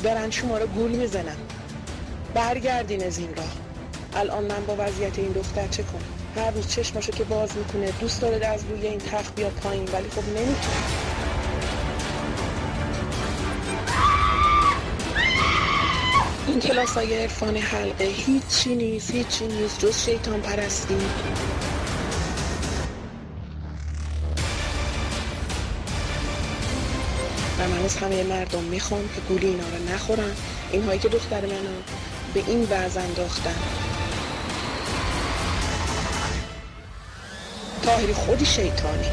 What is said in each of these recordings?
برن شما رو گول میزنن. برگردین از این راه. الان من با وضعیت این دختر چه کنم؟ هر روز چشماشو که باز میکنه دوست داره از روی این تخت بیاد پایین، ولی خب نمیتونه. این کلاسای عرفان حلقه هیچی نیست جز شیطان پرستی. و من از همه مردم میخوام که گولی اینا رو نخورن، اینهایی که دختر منو به این وضع انداختن. طاهری خودی شیطانی.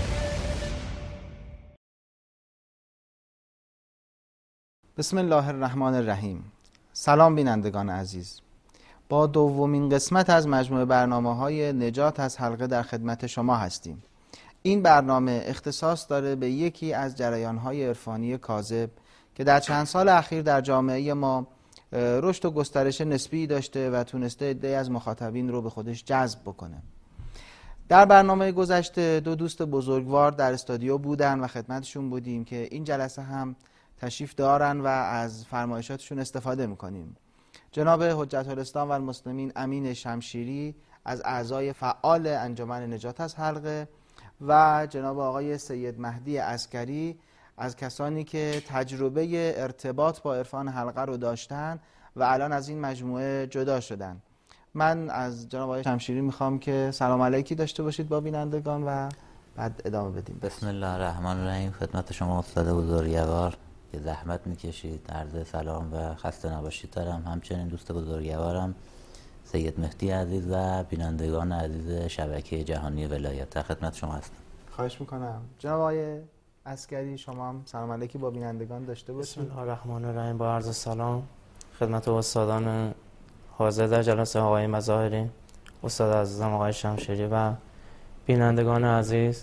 بسم الله الرحمن الرحیم. سلام بینندگان عزیز، با دومین قسمت از مجموعه برنامه‌های نجات از حلقه در خدمت شما هستیم. این برنامه اختصاص داره به یکی از جریان‌های عرفانی کاذب که در چند سال اخیر در جامعه ما رشد و گسترش نسبی داشته و تونسته عده‌ای از مخاطبین رو به خودش جذب بکنه. در برنامه گذشته دو دوست بزرگوار در استودیو بودن و خدمتشون بودیم که این جلسه هم تشریف دارن و از فرمایشاتشون استفاده میکنیم. جناب حجت الاسلام و المسلمین امین شمشیری از اعضای فعال انجمن نجات از حلقه و جناب آقای سید مهدی عسکری از کسانی که تجربه ارتباط با عرفان حلقه رو داشتن و الان از این مجموعه جدا شدن. من از جناب آقای شمشیری میخوام که سلام علیکی داشته باشید با بینندگان و بعد ادامه بدیم. بسم الله الرحمن الرحیم. خدمت شما استاد بزرگوار که زحمت میکشید، عرض سلام و خسته نباشید دارم. همچنین دوست بزرگوارم سید مهدی عزیز و بینندگان عزیز شبکه جهانی ولایت در خدمت شما هستم. خواهش میکنم. جناب آقای عسکری شما هم سلام علیکی با بینندگان داشته باشید. بسم الله الرحمن الرحیم. با عرض سلام خدمت استادان حاضر در جلسه آقای مظاهری، استاد عزیزم آقای شمشیری و بینندگان عزیز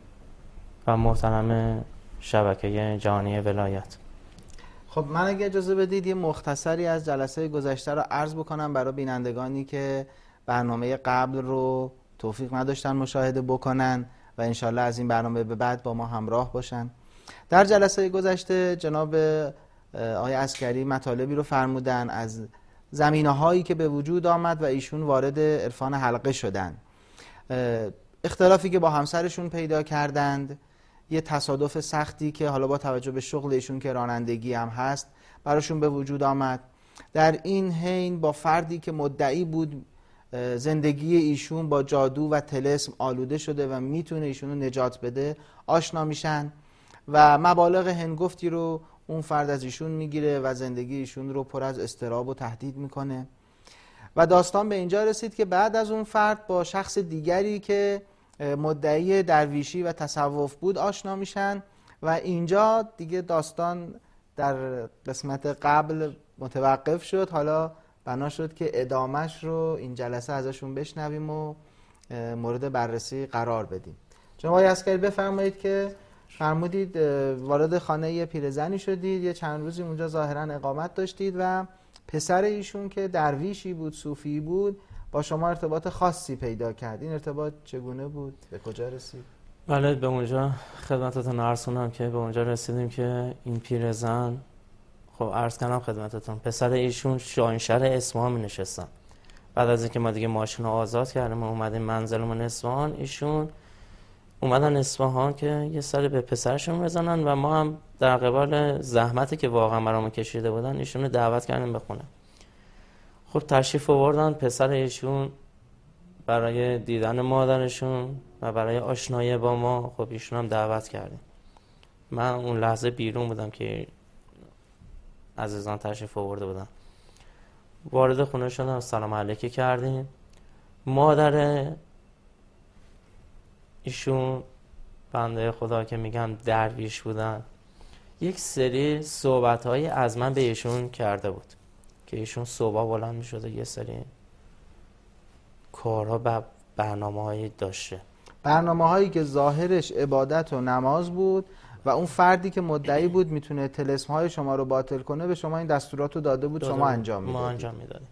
و محترم شبکه جهانی ولایت. خب من اگه اجازه بدید یه مختصری از جلسه گذشته رو عرض بکنم برای بینندگانی که برنامه قبل رو توفیق نداشتن مشاهده بکنن و انشالله از این برنامه به بعد با ما همراه باشن. در جلسه گذشته جناب آقای عسکری مطالبی رو فرمودن از زمینه‌هایی که به وجود آمد و ایشون وارد عرفان حلقه شدن، اختلافی که با همسرشون پیدا کردند، یه تصادف سختی که حالا با توجه به شغل ایشون که رانندگی هم هست براشون به وجود آمد. در این حین با فردی که مدعی بود زندگی ایشون با جادو و طلسم آلوده شده و میتونه ایشون رو نجات بده آشنا میشن و مبالغ هنگفتی رو اون فرد از ایشون میگیره و زندگی ایشون رو پر از اضطراب و تهدید میکنه و داستان به اینجا رسید که بعد از اون فرد با شخص دیگری که مدعی درویشی و تصوف بود آشنا میشن و اینجا دیگه داستان در قسمت قبل متوقف شد. حالا بنا شد که ادامش رو این جلسه ازشون بشنویم و مورد بررسی قرار بدیم. جناب آقای عسکری بفرمایید که فرمودید وارد خانه پیرزنی شدید، یه چند روزی اونجا ظاهرا اقامت داشتید و پسر ایشون که درویشی بود، صوفی بود، با شما ارتباط خاصی پیدا کرد. این ارتباط چگونه بود؟ به کجا رسید؟ بله، به اونجا خدمتتون عرض کنم که به اونجا رسیدیم که این پیرزن، خب عرض کنم خدمتتون، پسر ایشون شاهنشهر اصفهان می نشستن. بعد از اینکه ما دیگه ماشین رو آزاد کردیم اومدیم منزلمون اصفهان، ایشون اومدن اصفهان که یه سری به پسرشون بزنن و ما هم در قبال زحمتی که واقعا برامون کشیده بودن ایشون رو دعوت کردیم بخونه. خب تشریف آوردن پسر ایشون برای دیدن مادرشون و برای آشنایی با ما. خب ایشون هم دعوت کردیم. من اون لحظه بیرون بودم که عزیزان تشریف آورده بودن. وارد خونه شدم، سلام علیکی کردیم. مادر ایشون، بنده خدا که میگم درویش بودن، یک سری صحبت‌هایی از من به ایشون کرده بود که ایشون صبح بلند می‌شده یه سری کارها و برنامه‌هایی داشته، برنامه‌هایی که ظاهرش عبادت و نماز بود و اون فردی که مدعی بود میتونه طلسم‌های شما رو باطل کنه به شما این دستورات رو داده بود، شما انجام میدادید. ما انجام میدادیم.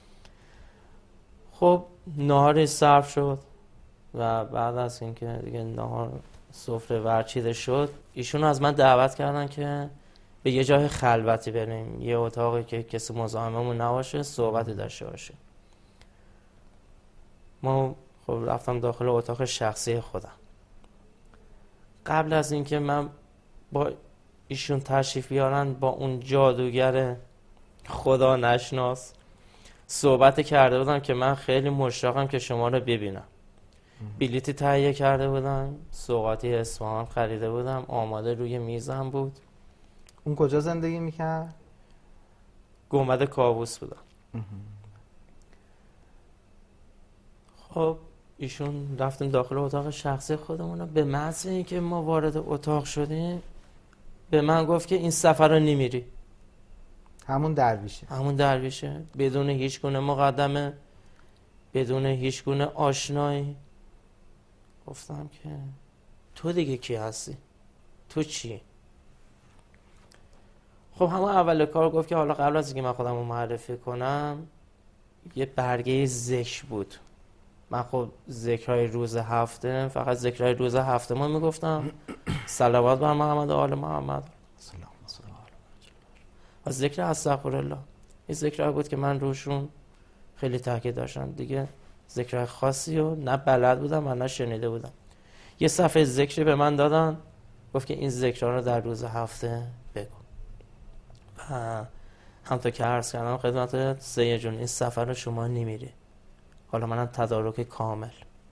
خب نهار صرف شد و بعد از اینکه دیگه نهار سفره ورچیده شد، ایشون از من دعوت کردن که به یه جای خلوتی بریم، یه اتاقی که کسی مزاحممون نباشه، صحبتی داشته باشه. ما خب رفتم داخل اتاق شخصی خودم. قبل از اینکه من با ایشون تشریف بیارن، با اون جادوگر خدا نشناس صحبت کرده بودم که من خیلی مشتاقم که شما رو ببینم. بلیتی تهیه کرده بودم، سوغاتی اصفهان خریده بودم، آماده روی میزم بود. اون کجا زندگی میکرد؟ گنبد کاووس بودم. خب ایشون رفتیم داخل اتاق شخصی خودمون. به محض اینکه ما وارد اتاق شدیم به من گفت که این سفر رو نمیری. همون درویشه. همون درویشه، بدون هیچ گونه مقدمه، بدون هیچ گونه آشنایی. گفتم که تو دیگه کی هستی؟ تو چی؟ خب همون اول کار گفت که حالا قبل از اینکه من خودم رو معرفی کنم، یه برگه ذکر بود. من خب ذکرهای روز هفته، فقط ذکرهای روز هفته ما میگفتم صلوات بر محمد و آل محمد و ذکر استغفرالله. این ذکرها بود که من روشون خیلی تاکید داشتم. دیگه ذکرهای خاصی رو نه بلد بودم و نه شنیده بودم. یه صفحه ذکری به من دادن، گفت که این ذکرها رو در روز هفته بگو. همونطور که عرض کردم خدمت سید جون، این سفر رو شما نمیری. حالا منم تدارک کامل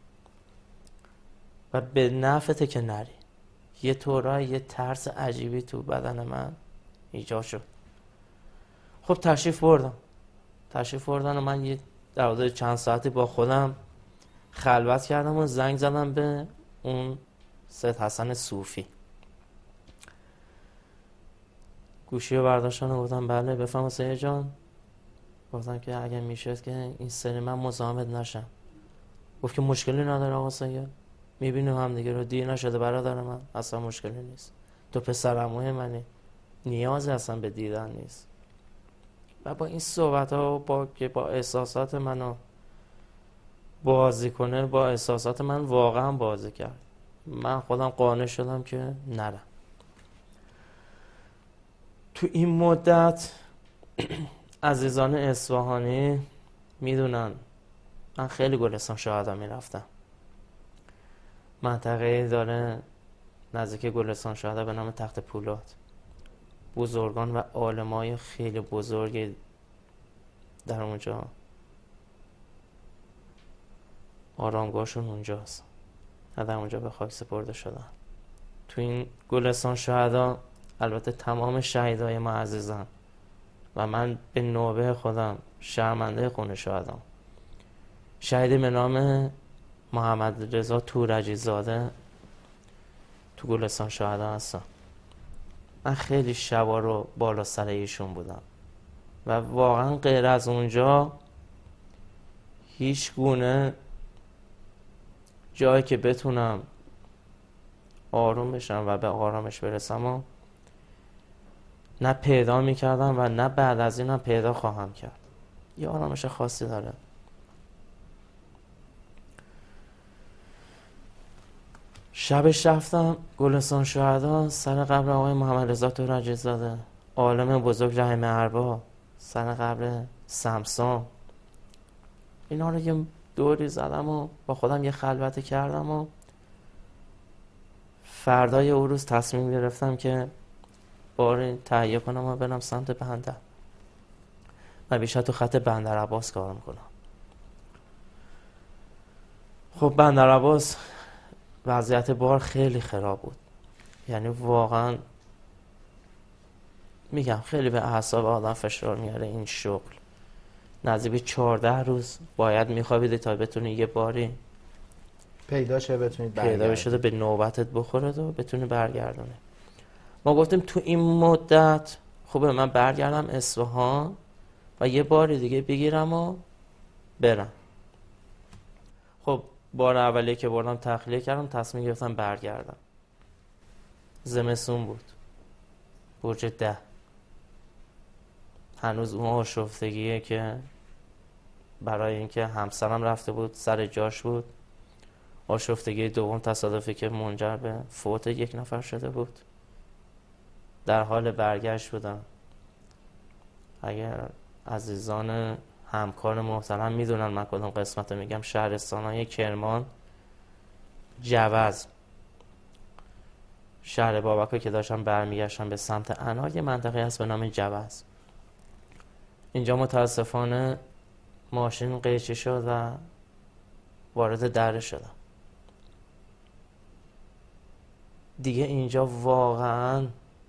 و به نفته که نری. یه طورای یه ترس عجیبی تو بدن من ایجاد شد. خب تشریف بردن و من یه در حدود چند ساعتی با خودم خلوت کردم و زنگ زدم به اون سید حسن صوفی. گوشی رو برداشتن و گفتم بله بفهم سید جان. گفتم که اگه میشه که این سری من مزاحمت نشم. گفت که مشکلی نداره آقا سید، میبینیم هم دیگه رو، دیر نشده برادر من، اصلا مشکلی نیست، تو پسر عموی منی، نیازی اصلا به دیدن نیست. و با این صحبت ها با احساسات منو بازی کنه، با احساسات من واقعا بازی کرد. من خودم قانع شدم که نرم. تو این مدت عزیزان اصفهانی میدونن من خیلی گلستان شهدا میرفتم. منطقه داره نزدیک گلستان شهدا به نام تخت پولاد. بزرگان و عالمای خیلی بزرگی در اونجا آرامگاهشون اونجاست و در اونجا به خاک سپرده شدن. تو این گلستان شهدا البته تمام شهیدای ما عزیزان و من به نوبه خودم شرمنده خون شهدام. شهیدی به نام محمد رضا تورجی زاده تو گلستان شهدا هستم. من خیلی شبا رو بالا سر ایشون بودم و واقعا غیر از اونجا هیچ گونه جایی که بتونم آروم بشم و به آرامش برسم و نه پیدا میکردم و نه بعد از اینم پیدا خواهم کرد. یه آرامش خاصی داره. شبش رفتم گلستان شهدا سر قبر آقای محمد رضا تورجی زاده، عالم بزرگ رحمه ارباب، سر قبر سمسام. اینا رو یه دوری زدم و با خودم یه خلوتی کردم و فردای اون روز تصمیم گرفتم که بار تهیه کنم و برم سمت بندر. من بیشتر تو خط بندر عباس کار میکنم. خب بندر عباس وضعیت بار خیلی خراب بود. یعنی واقعا میگم خیلی به اعصاب آدم فشار میاره این شغل. نزدیک 14 روز باید میخوابیدی تا بتونی یه باری پیدا بشه به نوبتت بخوره و بتونی برگردونه. ما گفتیم تو این مدت خوبه من برگردم اصفهان و یه باری دیگه بگیرم و برم. خب بار اولیه که بردم تخلیه کردم، تصمیم گرفتم برگردم. زمستون بود، برج 10. هنوز اون آشفتگیه که برای اینکه همسرم رفته بود سر جاش بود. آشفتگی دوم تصادفی که منجر به فوت یک نفر شده بود در حال برگشت بودم. اگر عزیزان همکار محترم میدونن من کدوم قسمت میگم، شهرستان‌های کرمان، جوز، شهر بابکو که داشتم برمیگشتم به سمت انار، یه منطقه هست به نام جوز. اینجا متاسفانه ماشین قیچی شد و وارد دره شدم. دیگه اینجا واقعا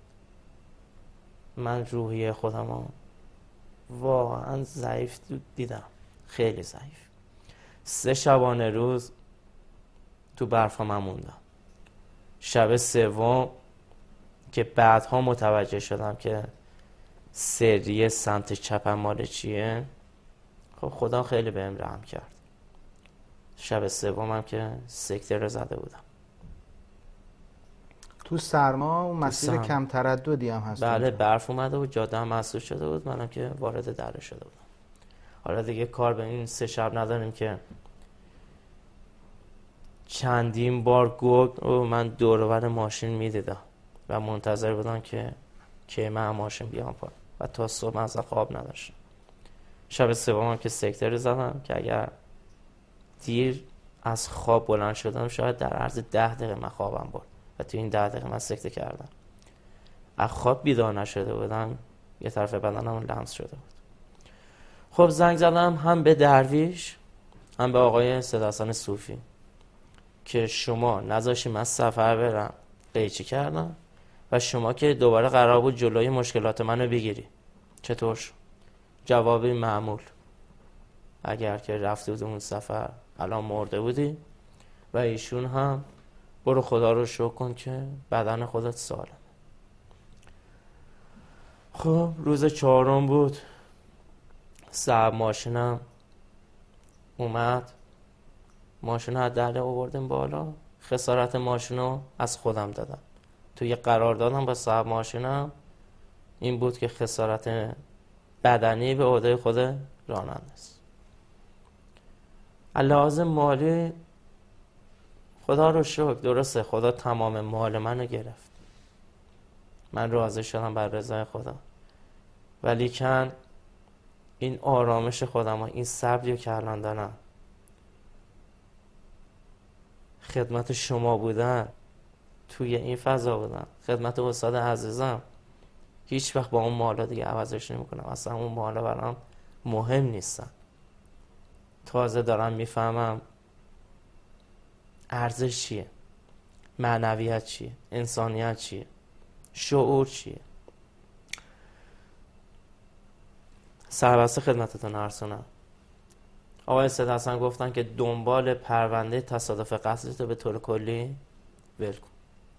من روحیه خودم رو واقعا ضعیف دیدم، خیلی ضعیف. 3 شبانه روز تو برفا من موندم. شب سوم که بعدها متوجه شدم که سریه سمت چپم مال چیه، خب خدا خیلی بهم رحم کرد. شب سومم که سکته رو زده بودم. تو سرما و مسیر کم ترددی هم هست. بله، برف اومده بود، جاده هم مسدود شده بود، منم که وارد دره شده بودم. حالا دیگه کار به این 3 شب نداریم که چندین بار گرگ رو من دور و بر ماشین میدیدم و منتظر بودم که من ماشین بیام پایین و تا صبح از خواب نداشتم. شب سومم که سکته رو زدم که اگر دیر از خواب بلند شدم شاید در عرض 10 دقیقه من خوابم برد و تو این 10 دقیقه من سکته کردم. از خواب بیدار نشده بودم، یه طرف بدنم لمس شده بود. خب زنگ زدم هم به درویش هم به آقای سیدحسن صوفی که شما نذاشی من سفر برم، قیچی کردم و شما که دوباره قرار بود جلوی مشکلات منو بگیری. چطور شد؟ جوابی معمول، اگر که رفتی بود اون سفر الان مرده بودی و ایشون هم برو خدا رو شکر کن که بدن خودت سالم. خب روز 4 بود، صاحب ماشینم اومد، ماشین رو از دره آوردیم بالا، خسارت ماشین رو از خودم دادم. توی قراردادم با صاحب ماشینم این بود که خسارت بدنی به عهده خود راننده است. لازم مالی خدا رو شکر، درسته خدا تمام مال منو گرفت، من راضی شدم بر رضای خدا، ولی کن این آرامش خودم و این صبری که الان دارم، خدمت شما بودن، توی این فضا بودن، خدمت استاد عزیزم، هیچ وقت با اون مالا دیگه عوضش نمی کنم. اصلا اون مالا برام مهم نیستن. تازه دارم میفهمم ارزش چیه، معنویت چیه، انسانیت چیه، شعور چیه. سربسته خدمتتون عرض آقای سیدحسن گفتن که دنبال پرونده تصادف قتلت به طور کلی ول کن.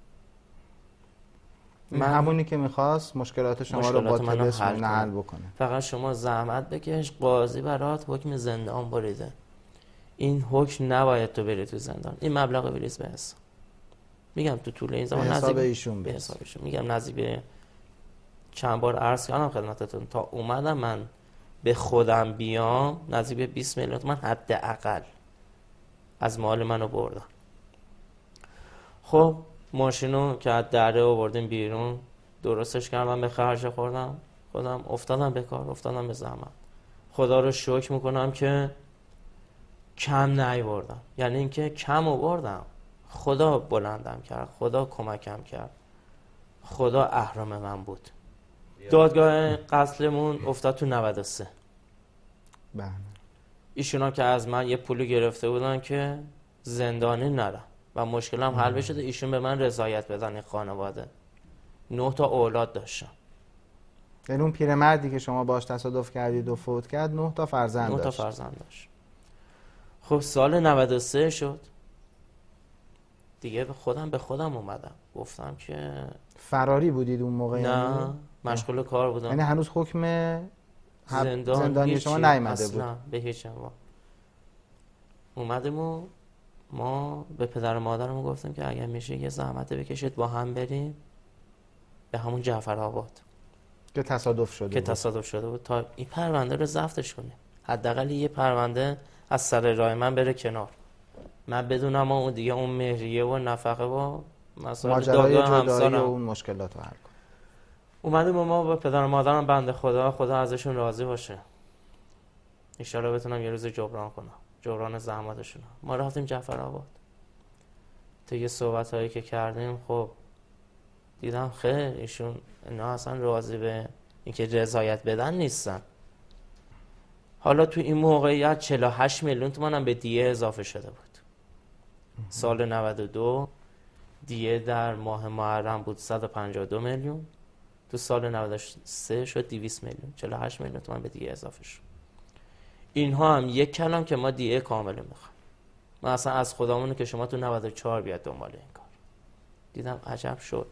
من همونی که میخواست مشکلات شما رو با طلسم حل بکنه. فقط شما زحمت بکش، قاضی برات حکم زندان بریده، این حکم نباید تو بری تو زندان، این مبلغ بریز به حساب. میگم تو طول این زمان نزدیک به ایشون میگم نزدیک به چند بار عرض کردم خدمتتون، تا اومدم من به خودم بیام نزدیک به 20 میلیون تومان حداقل از مال منو بردن. خب ماشینو که از دره آوردیم بیرون، درستش کردم، به خرج خوردم، خودم افتادم به کار، افتادم به زحمت. خدا رو شکر میکنم که کم نیاوردم، یعنی اینکه کم آوردم، خدا بلندم کرد، خدا کمکم کرد، خدا اهرم من بود. دادگاه قتلمون افتاد تو 93. بله. ایشونا که از من یه پولی گرفته بودن که زندانی نرم و مشکلم حل بشه، ایشون به من رضایت بدن. این خانواده 9 تا اولاد داشتم. یعنی اون پیرمردی که شما باش تصادف کردید و فوت کرد 9 تا فرزند داشت. 9 تا فرزند داشت. خب سال 93 شد دیگه، به خودم اومدم، گفتم که فراری بودید اون موقع؟ نه، مشغول کار بودم. یعنی هنوز حکم زندانی شما نیامده بود؟ اصلا به هیچ عنوان. اومدیم و ما به پدر و مادرم گفتیم که اگر میشه یه زحمت بکشید با هم بریم به همون جعفرآباد که تصادف شده بود تا این پرونده رو ضبطش کنیم، حداقل یه پرونده از سر راه من بره کنار، من بدونم اون دیگه اون مهریه و نفقه و مسائل ماجرای جدایی و اون مشکلات رو حل کنم. اومدیم ما با پدر و مادرم بنده خدا ازشون راضی باشه، انشالله بتونم یه روز جبران کنم، جبران زحماتشون. ما رفتیم جعفرآباد، تو یه صحبت هایی که کردیم خب دیدم خیر ایشون اینا اصلا راضی به اینکه رضایت بدن نیستن. حالا تو این موقعیت 48 میلیون تومان هم به دیه اضافه شده بود. سال 92 دیه در ماه محرم بود 152 میلیون، تو سال 93 شد 200 میلیون، 48 میلیون تومان به دیه اضافه شد. اینها هم یک کلام که ما دیه کامل میخوایم. من اصلا از خدامونه که شما تو 94 بیاد دنبال این کار. دیدم عجب شد.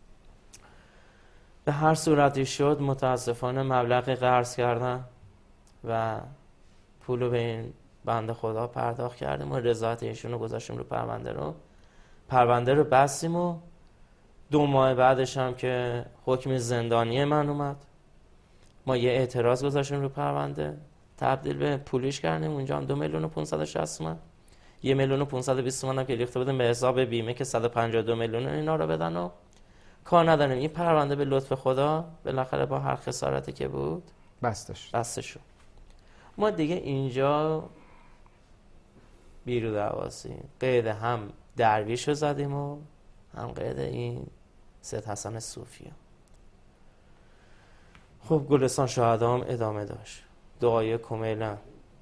به هر صورتی شد متاسفانه مبلغ قرض کردن و پولو به این بنده خدا پرداخت کردیم و رضایت ایشونو گذاشتیم رو پرونده رو بستیم و 2 ماه بعدش هم که حکم زندانی من اومد، ما یه اعتراض گذاشتیم رو پرونده، تبدیل به پولیش کردیم. اونجا هم 2,560,000 تومان، 1,520,000 تومان هم که ریخته بودیم به حساب بیمه که 152 میلیون اینا رو بدن و کار نداریم. این پرونده به لطف خدا بالاخره با هر خسارتی که بود بسته شد. ما دیگه اینجا بیرو دوازیم، قید هم درویش رو زدیم و هم قید این سید حسن صوفی. خب گلستان شهدا هم ادامه داشت، دعای کمیله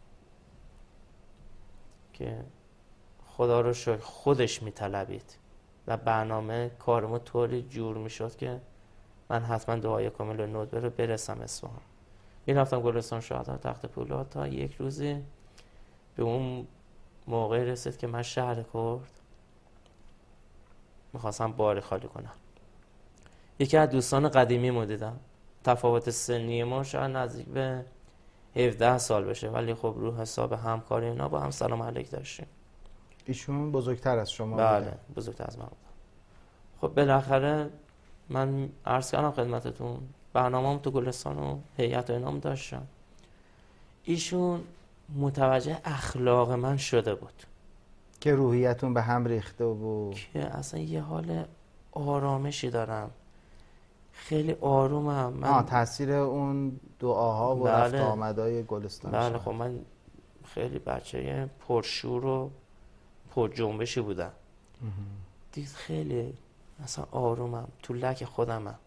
که خدا رو شکر خودش میطلبید و برنامه کارمو طوری جور میشد که من حتما دعای کمیل ندبه رو برسم اصفهان. میرفتم گلستان شهدا تخت پولاد تا یک روزی به اون موقع رسید که من شهر کرد میخواستم باری خالی کنم. یکی از دوستان قدیمی مو دیدم، تفاوت سنی ما شاید نزدیک به 17 سال بشه، ولی خب رو حساب همکاری اینا با هم سلام علیک داشتیم. ایشون بزرگتر از شما بله بودن؟ بزرگتر از من بودن. خب بالاخره من عرض کردم خدمتتون برنامه‌ام تو گلستان و هیئت و اینام داشتم. ایشون متوجه اخلاق من شده بود که روحیتون به هم ریخته بود، که اصلا یه حال آرامشی دارم، خیلی آرومم من. تاثیر اون دعاها و رفت آمدای گلستان. بله خب من خیلی بچه پرشور و پر جنبشی بودم. دید خیلی مثلا آرومم، تو لک خودمم.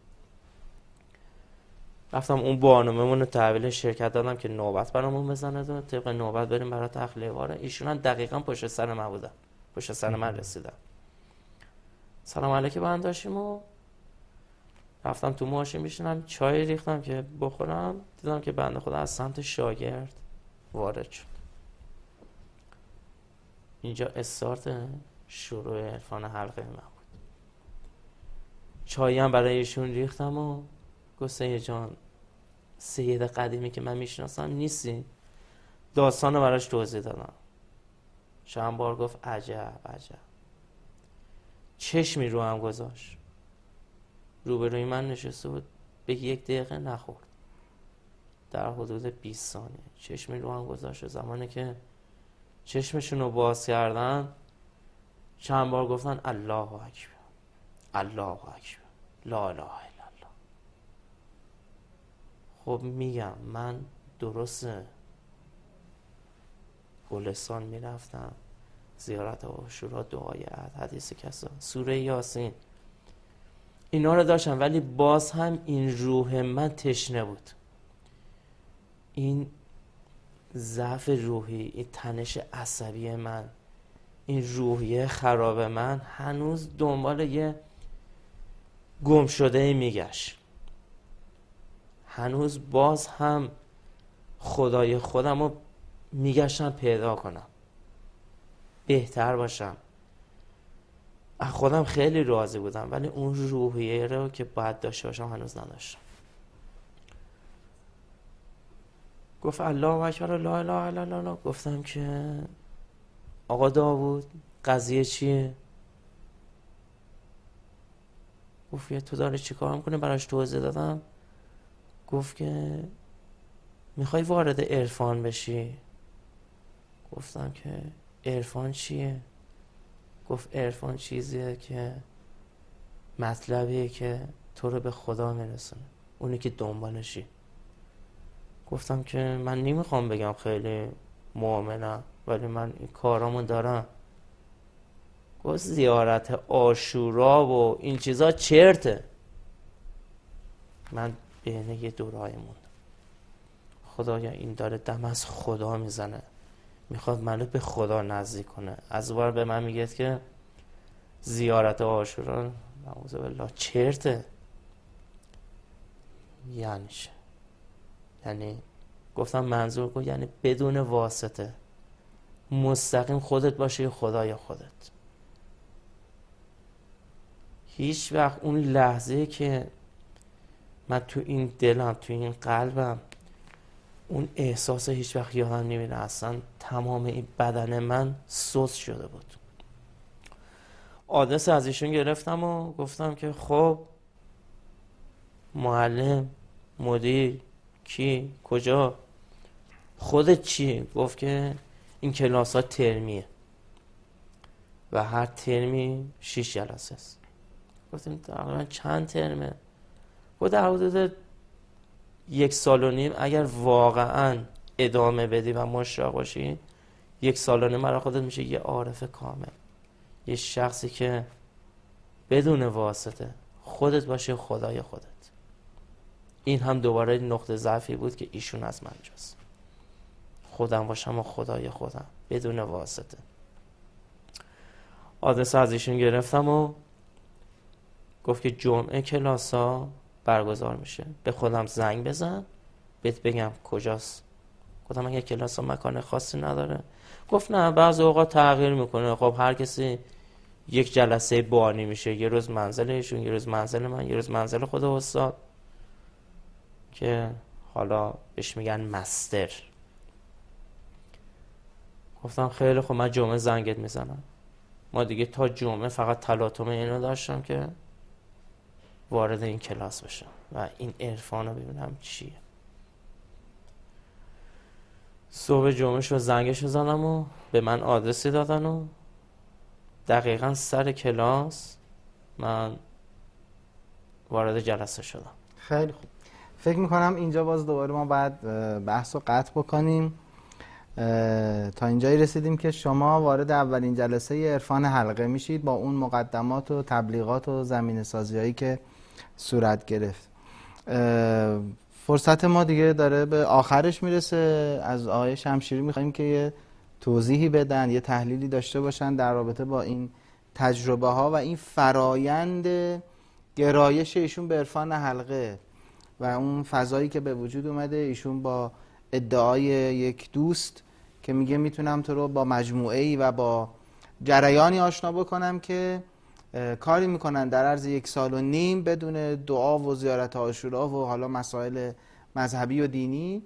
رفتم اون برنامه‌مون رو تحویل شرکت دادم که نوبت برامون بزنه و طبق نوبت بریم برای تخلیه واره. ایشون هم دقیقاً پشت سر من بودن، پشت سر من رسیدن. سلام علیک با هم داشتیم و رفتم تو ماشین میشینم چای ریختم که بخورم، دیدم که بنده خدا از سمت شاگرد وارد شد. اینجا استارت شروع عرفان حلقه من بود. چایی هم برای ایشون ریختم و گفت سید جان سید قدیمی که من میشناسم نیستی؟ داستان رو براش توضیح دادم. چند بار گفت عجب عجب. چشمی رو هم گذاشت، روبروی من نشسته بود، به 1 دقیقه نخورد، در حدود 20 ثانیه چشمی رو هم گذاشت. زمانی که چشمشون رو باز کردن چند بار گفتن الله اکبر الله اکبر لا اله الا الله. خب میگم من درسته گلستان میرفتم زیارت عاشورا، دعای عهد، حدیث کسا، سوره یاسین، اینا رو داشتم، ولی باز هم این روح من تشنه بود. این ضعف روحی، این تنش عصبی من، این روحیه خراب من هنوز دنبال یه گم شده میگشت. هنوز باز هم خدای خودم رو میگشتم پیدا کنم، بهتر باشم. از خودم خیلی راضی بودم ولی اون روحیه رو که باید داشته باشم هنوز نداشتم. گفت الله اکبر لا اله الا الله. گفتم که آقا داوود قضیه چیه؟ گفت تو داری چی کار میکنی؟ براش توضیح دادم. گفت که میخوای وارد عرفان بشی؟ گفتم که عرفان چیه؟ گفت عرفان چیزیه که مطلبیه که تو رو به خدا میرسونه، اونی که دنبالشی. گفتم که من نمیخوام بگم خیلی مؤمنم، ولی من این کارامو دارم. گفت زیارت عاشورا و این چیزا چرته. من بین یه دورای موندم. خدایا این داره دم از خدا میزنه، میخواد منو به خدا نزدیک کنه. از بار به من میگه که زیارت عاشورا نعوذ بالله چرته. یعنی گفتم منظور کن یعنی بدون واسطه، مستقیم خودت باشه خدای خودت. هیچ وقت اون لحظه که من تو این دلم، تو این قلبم اون احساس هیچ وقت یادم نمیره. اصلا تمام این بدن من سوز شده بود. آدرس از ایشون گرفتم و گفتم که خب معلم، مدیر، کی، کجا، خودت چی؟ گفت که این کلاس ها ترمیه و هر ترمی 6 جلسه است. گفتیم تقریبا چند ترمه؟ گفت در حدود 1.5 سال اگر واقعا ادامه بدی و مشتاق باشی 1.5 سال برای خودت میشه یه عارف کامل، یه شخصی که بدون واسطه خودت باشه خدای خودت. این هم دوباره نقطه ضعفی بود که ایشون از من جاست. خودم باشم و خدای خودم بدون واسطه. آدرس از ایشون گرفتم و گفت که جمعه کلاسا برگزار میشه، به خودم زنگ بزن بهت بگم کجاست. گفتم اگه کلاسا مکان خاصی نداره؟ گفت نه بعضی اوقات تغییر میکنه. خب هر کسی یک جلسه بانی میشه، یه روز منزل ایشون، یه روز منزل من، یه روز منزل خود استاد که حالا بهش میگن مستر. گفتم خیلی خب من جمعه زنگت میزنم. ما دیگه تا جمعه فقط تلاطم اینو داشتم که وارد این کلاس بشم و این عرفان رو ببینم چیه. صبح جمعه شو زنگشو زدم و به من آدرسی دادن و دقیقا سر کلاس من وارد جلسه شدم. خیلی خوب. فکر میکنم اینجا باز دوباره ما باید بحث رو قطع بکنیم. تا اینجایی رسیدیم که شما وارد اولین جلسه عرفان حلقه میشید با اون مقدمات و تبلیغات و زمینه سازی هایی که صورت گرفت. فرصت ما دیگه داره به آخرش میرسه. از آقای شمشیری میخوایم که یه توضیحی بدن، یه تحلیلی داشته باشن در رابطه با این تجربه ها و این فرایند گرایش ایشون به عرفان حلقه و اون فضایی که به وجود اومده. ایشون با ادعای یک دوست که میگه میتونم تو رو با مجموعه‌ای و با جریانی آشنا بکنم که کاری میکنن در عرض 1.5 سال بدون دعا و زیارت عاشورا و حالا مسائل مذهبی و دینی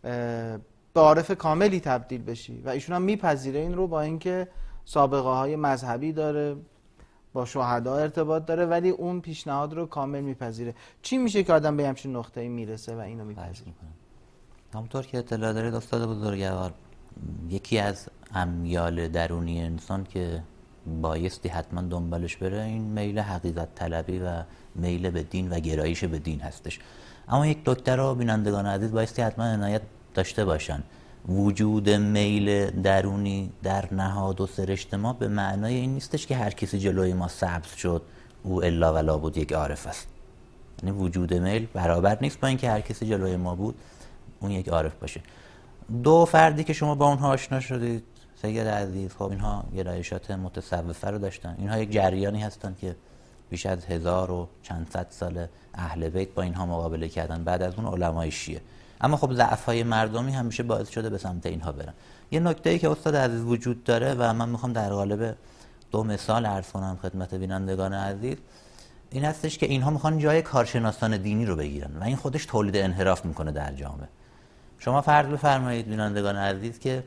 به عارف کاملی تبدیل بشی. و ایشون هم میپذیره این رو، با اینکه سابقه های مذهبی داره، با شهدا ارتباط داره، ولی اون پیشنهاد رو کامل میپذیره. چی میشه که آدم به همچین نقطه‌ای میرسه و اینو میپذیره؟ همونطور که اطلاع دارید استاد بزرگوار، یکی از امیال درونی انسان که بایستی حتما دنبالش بره این میل حقیقت طلبی و میل به دین و گرایش به دین هستش. اما یک نکته رو بینندگان عزیز بایستی حتما عنایت داشته باشن. وجود میل درونی در نهاد و سرشت ما به معنای این نیستش که هر کسی جلوی ما سبز شد او الا ولا بود یک عارف است. یعنی وجود میل برابر نیست با اینکه هر کسی جلوی ما بود اون یک عارف باشه. دو فردی که شما با اونها آشنا شدید سید عزیز، خب اینها گرایشات متصوفه رو داشتن. اینها یک جریانی هستن که بیش از 1000 و چند صد سال اهل بیت با اینها مقابله کردن، بعد از اون علمای شیعه. اما خب ضعف‌های مردمی همیشه باعث شده به سمت اینها برن. یه نکته‌ای که استاد عزیز وجود داره و من میخوام در قالب 2 مثال عرض کنم خدمت بینندگان عزیز، این هستش که اینها میخوان جای کارشناسان دینی رو بگیرن و این خودش تولید انحراف میکنه در جامعه. شما فرض بفرمایید بینندگان عزیز که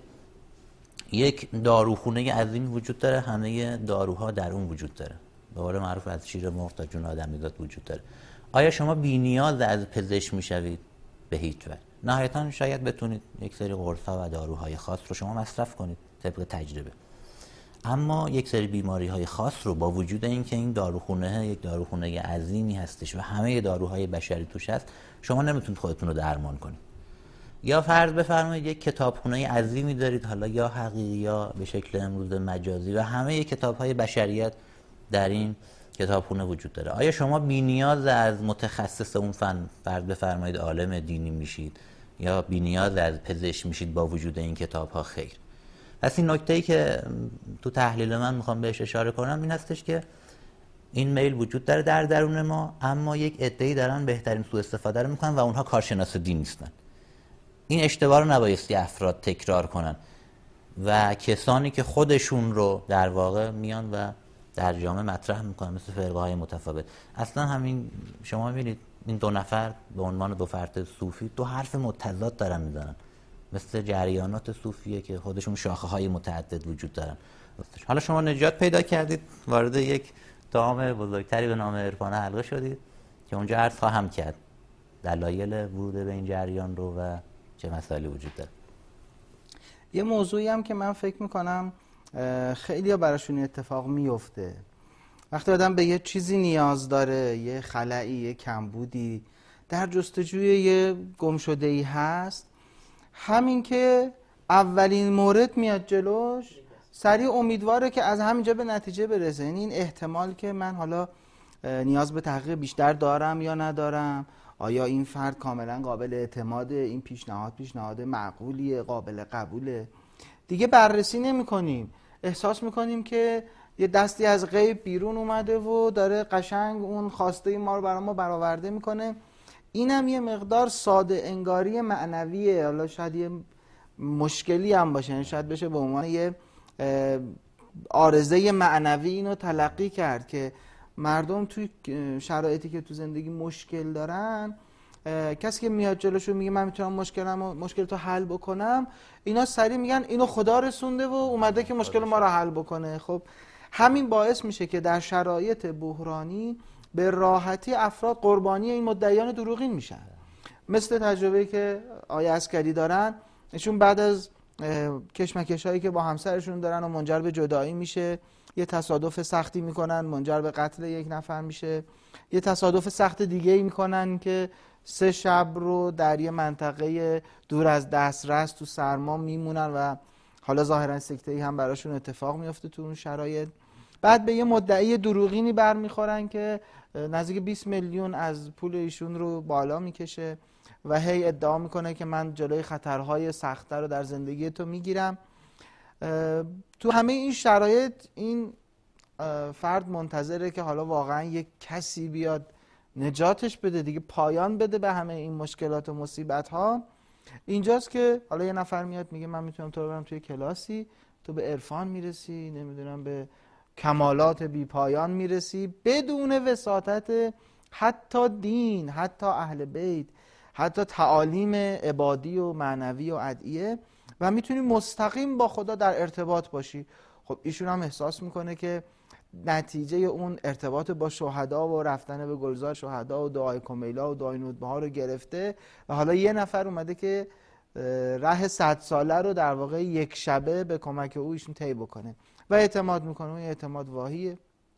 یک داروخونه عظیمی وجود داره، همه داروها در اون وجود داره، به قول معروف از شیر مرغ تا جون آدمیزاد وجود داره. آیا شما بی‌نیاز از پزشک میشوید؟ به هیچ وجه. نهایتاً شاید بتونید یک سری قرص‌ها و داروهای خاص رو شما مصرف کنید طبق تجربه. اما یک سری بیماری‌های خاص رو با وجود اینکه این داروخونه یک داروخونه عظیمی هستش و همه داروهای بشری توش هست، شما نمیتونید خودتون رو درمان کنید. یا فرض بفرمایید یک کتابخونه عظیمی دارید، حالا یا حقیقی یا به شکل امروز مجازی، و همه کتاب‌های بشریت در این کتابخونه وجود داره. آیا شما بی‌نیاز از متخصص اون فن، فرض بفرمایید عالم دینی میشید یا بی‌نیاز از پزشک میشید با وجود این کتاب‌ها؟ خیر. پس این نکته‌ای که تو تحلیل من میخوام بهش اشاره کنم این هستش که این میل وجود داره در درون ما، اما یک عده‌ای دارن بهترین سوء استفاده رو میکنن و اونها کارشناس دین نیستن. این اشتباه رو نبایستی افراد تکرار کنن و کسانی که خودشون رو در واقع میان و در جامعه مطرح میکنن مثل فرقه‌های متفاوت. اصلا همین شما میبینید این دو نفر به عنوان دو فرد صوفی دو حرف متضاد دارن میزنن، مثل جریانات صوفیه که خودشون شاخه‌های متعدد وجود دارن. حالا شما نجات پیدا کردید، وارد یک دام بزرگتری به نام عرفان حلقه شدید که اونجا عرض خواهم کرد دلایل ورود به این جریان رو و چه مسائلی وجود داره. یه موضوعی هم که من فکر میکنم خیلی براشون اتفاق میفته، وقتی آدم به یه چیزی نیاز داره، یه خلایی، یه کمبودی، در جستجوی یه گمشده‌ای هست، همین که اولین مورد میاد جلوش سریع امیدواره که از همینجا به نتیجه برسه. یعنی این احتمال که من حالا نیاز به تحقیق بیشتر دارم یا ندارم، آیا این فرد کاملا قابل اعتماده، این پیشنهاد معقولیه، قابل قبوله، دیگه بررسی نمی کنیم. احساس میکنیم که یه دستی از غیب بیرون اومده و داره قشنگ اون خواسته ما رو برای ما برآورده میکنه. اینم یه مقدار ساده انگاری معنویه. حالا شاید یه مشکلی هم باشه، شاید بشه به عنوان یه عارضه معنوی اینو تلقی کرد که مردم توی شرایطی که تو زندگی مشکل دارن، کسی که میاد جلوشو میگه من میتونم مشکل تو حل بکنم، اینا سریع میگن اینو خدا رسونده و اومده که مشکل ما رو حل بکنه. خب همین باعث میشه که در شرایط بحرانی به راحتی افراد قربانی این مدعیان دروغین میشن. مثل تجربه‌ای که آقای عسکری دارن، ایشون بعد از کشمکش‌هایی که با همسرشون دارن و منجر به جدایی میشه، یه تصادف سختی میکنن منجر به قتل یک نفر میشه، یه تصادف سخت دیگه ای میکنن که 3 شب رو در یه منطقه دور از دسترس تو سرما میمونن و حالا ظاهرا سکته‌ای هم براشون اتفاق میفته تو اون شرایط. بعد به یه مدعی دروغینی برمیخورن که نزدیک 20 میلیون از پول ایشون رو بالا میکشه و هی ادعا میکنه که من جلوی خطرهای سخت‌تر رو در زندگی تو میگیرم. تو همه این شرایط این فرد منتظره که حالا واقعا یک کسی بیاد نجاتش بده دیگه، پایان بده به همه این مشکلات و مصیبت ها. اینجاست که حالا یه نفر میاد میگه من میتونم تو رو برم توی کلاسی، تو به عرفان میرسی، نمیدونم به کمالات بی پایان میرسی، بدون وساطت حتی دین، حتی اهل بیت، حتی تعالیم عبادی و معنوی و ادعیه، و میتونی مستقیم با خدا در ارتباط باشی. خب ایشون هم احساس میکنه که نتیجه اون ارتباط با شهدا و رفتن به گلزار شهدا و دعای کمیلا و دعای نودبها رو گرفته و حالا یه نفر اومده که راه 100 ساله رو در واقع یک شبه به کمک او ایشون طی بکنه و اعتماد میکنه. اون اعتماد واهیه.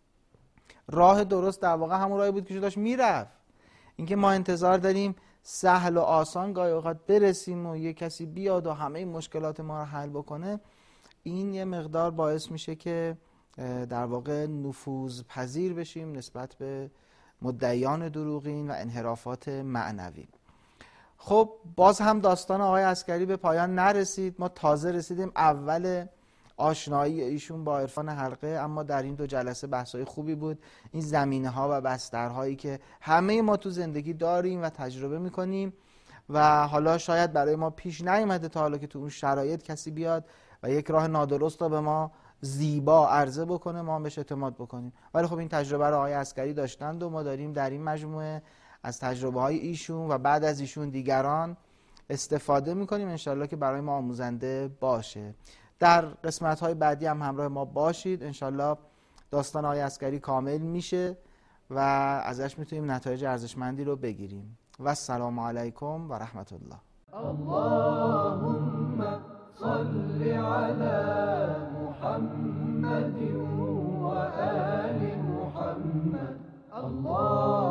راه درست در واقع همون راهی بود که داشت میرفت. اینکه ما انتظار داریم سهل و آسان گاهی اوقات برسیم و یه کسی بیاد و همه مشکلات ما رو حل بکنه، این یه مقدار باعث میشه که در واقع نفوذ پذیر بشیم نسبت به مدعیان دروغین و انحرافات معنوی. خب باز هم داستان آقای عسکری به پایان نرسید. ما تازه رسیدیم اول آشنایی ایشون با عرفان حلقه، اما در این 2 جلسه بحث‌های خوبی بود. این زمینه‌ها و بسترهایی که همه ما تو زندگی داریم و تجربه می‌کنیم و حالا شاید برای ما پیش نیامده تا حالا که تو اون شرایط کسی بیاد و یک راه نادرست رو به ما زیبا عرضه بکنه، ما هم بهش اعتماد بکنیم. ولی خب این تجربه رو آقای عسکری داشتند و ما داریم در این مجموعه از تجربه‌های ایشون و بعد از ایشون دیگران استفاده می‌کنیم، انشالله که برای ما آموزنده باشه. در قسمت‌های بعدی هم همراه ما باشید. انشالله داستان آقای عسکری کامل میشه و ازش میتونیم نتایج ارزشمندی رو بگیریم. و السلام علیکم و رحمت الله. اللهم صل على محمد محمد وآل محمد. الله